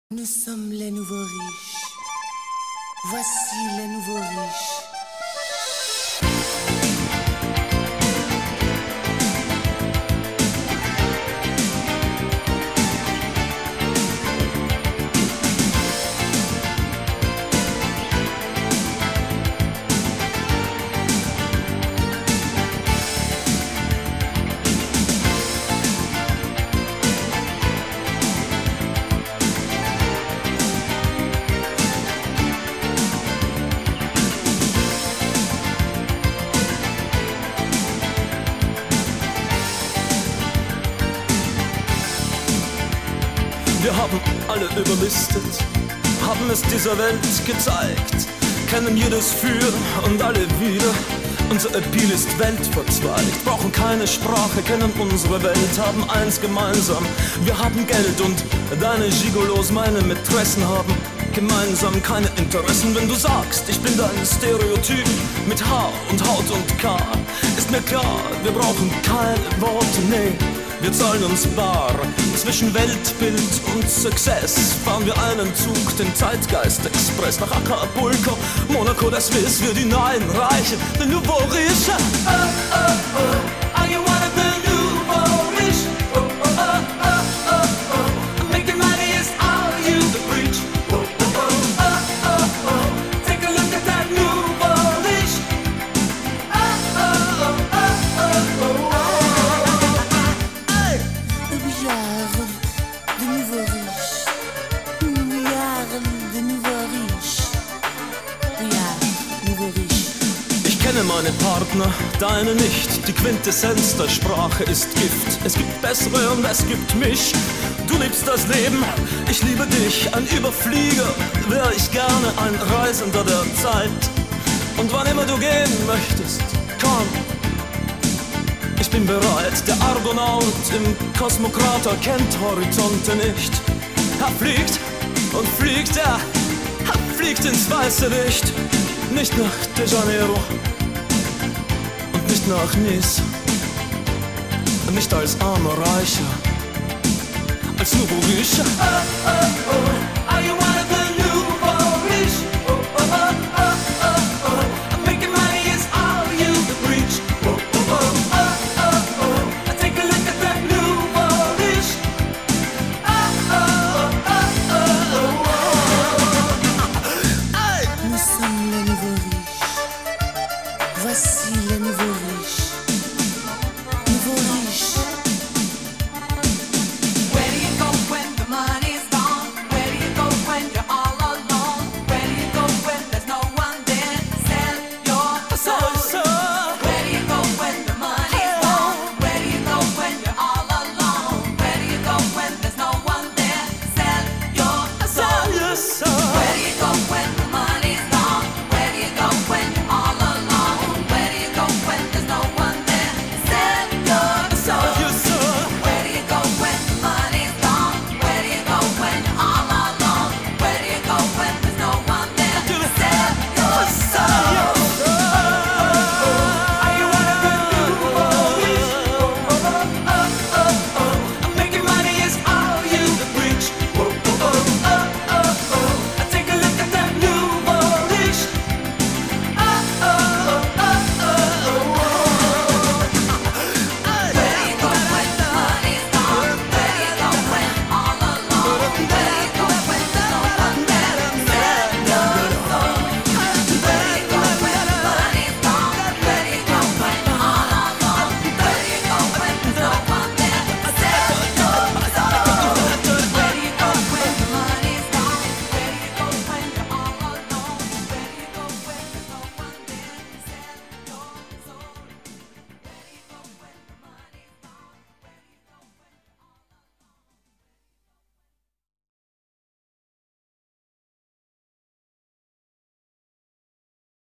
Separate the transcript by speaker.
Speaker 1: Nous sommes les nouveaux riches. Voici les nouveaux riches.
Speaker 2: Wir haben alle überlistet, haben es dieser Welt gezeigt, kennen jedes Für und alle wieder. Unser Appeal ist weltverzweigt, brauchen keine Sprache, kennen unsere Welt, haben eins gemeinsam. Wir haben Geld und deine Gigolos, meine Mätressen haben gemeinsam keine Interessen. Wenn du sagst, ich bin dein Stereotyp mit Haar und Haut und K, ist mir klar, wir brauchen keine Worte, nee. Wir zahlen uns bar. Zwischen Weltbild und Success fahren wir einen Zug, den Zeitgeist-Express nach Acapulco, Monaco, das Swiss, wir die neuen Reichen, den Nouveau Riche. Oh, oh, oh, are you one of the Nouveau Riche? Oh, oh, oh, oh, oh, oh, making money is all you preach. Oh, oh, oh, oh, oh, oh, take a look at that Nouveau Riche. Oh, oh, oh, oh, oh, oh, oh. Ich kenne meine Partner, deine nicht. Die Quintessenz der Sprache ist Gift. Es gibt bessere und es gibt mich. Du liebst das Leben, ich liebe dich. Ein Überflieger wär ich gerne, ein Reisender der Zeit. Und wann immer du gehen möchtest, komm. Ich bin bereit, der Argonaut im Kosmokrater kennt Horizonte nicht. Er fliegt und fliegt, er fliegt ins weiße Licht. Nicht nach De Janeiro und nicht nach Nice. Nicht als armer Reicher, als Nouveau Riche.